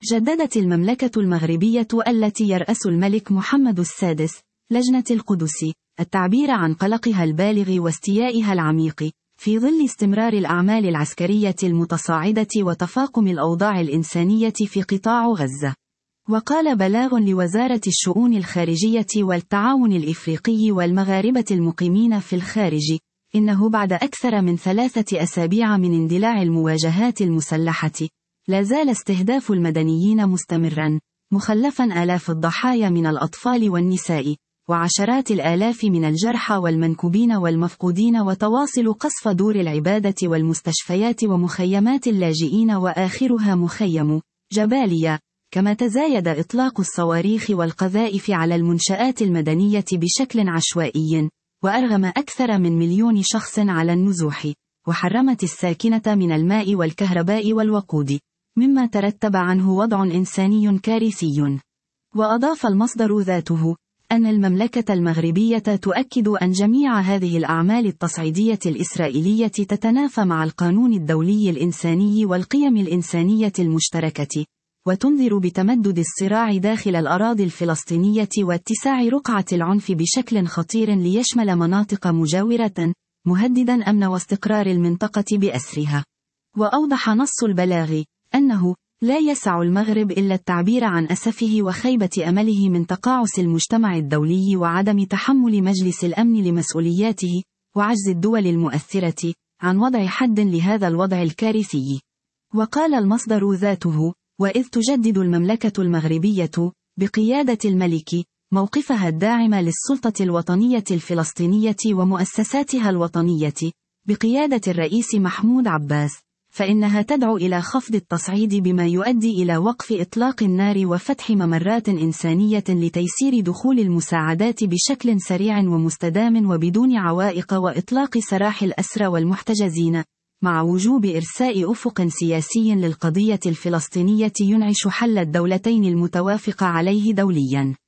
جددت المملكة المغربية التي يرأس الملك محمد السادس لجنة القدس التعبير عن قلقها البالغ واستيائها العميق في ظل استمرار الأعمال العسكرية المتصاعدة وتفاقم الأوضاع الإنسانية في قطاع غزة. وقال بلاغ لوزارة الشؤون الخارجية والتعاون الإفريقي والمغاربة المقيمين في الخارج إنه بعد أكثر من 3 أسابيع من اندلاع المواجهات المسلحة لا زال استهداف المدنيين مستمرا، مخلفا آلاف الضحايا من الأطفال والنساء وعشرات الآلاف من الجرحى والمنكوبين والمفقودين، وتواصل قصف دور العبادة والمستشفيات ومخيمات اللاجئين وآخرها مخيم جباليا، كما تزايد إطلاق الصواريخ والقذائف على المنشآت المدنية بشكل عشوائي، وأرغم أكثر من 1,000,000 شخص على النزوح، وحرمت الساكنة من الماء والكهرباء والوقود، مما ترتب عنه وضع إنساني كارثي. وأضاف المصدر ذاته أن المملكة المغربية تؤكد أن جميع هذه الأعمال التصعيدية الإسرائيلية تتنافى مع القانون الدولي الإنساني والقيم الإنسانية المشتركة، وتنذر بتمدد الصراع داخل الأراضي الفلسطينية واتساع رقعة العنف بشكل خطير ليشمل مناطق مجاورة، مهددا أمن واستقرار المنطقة بأسرها. وأوضح نص البلاغ أنه لا يسع المغرب إلا التعبير عن أسفه وخيبة أمله من تقاعس المجتمع الدولي وعدم تحمل مجلس الأمن لمسؤولياته، وعجز الدول المؤثرة عن وضع حد لهذا الوضع الكارثي. وقال المصدر ذاته: وإذ تجدد المملكة المغربية بقيادة الملك موقفها الداعم للسلطة الوطنية الفلسطينية ومؤسساتها الوطنية بقيادة الرئيس محمود عباس، فإنها تدعو إلى خفض التصعيد بما يؤدي إلى وقف إطلاق النار وفتح ممرات إنسانية لتيسير دخول المساعدات بشكل سريع ومستدام وبدون عوائق، وإطلاق سراح الأسرى والمحتجزين، مع وجوب إرساء أفق سياسي للقضية الفلسطينية ينعش حل الدولتين المتوافق عليه دوليا.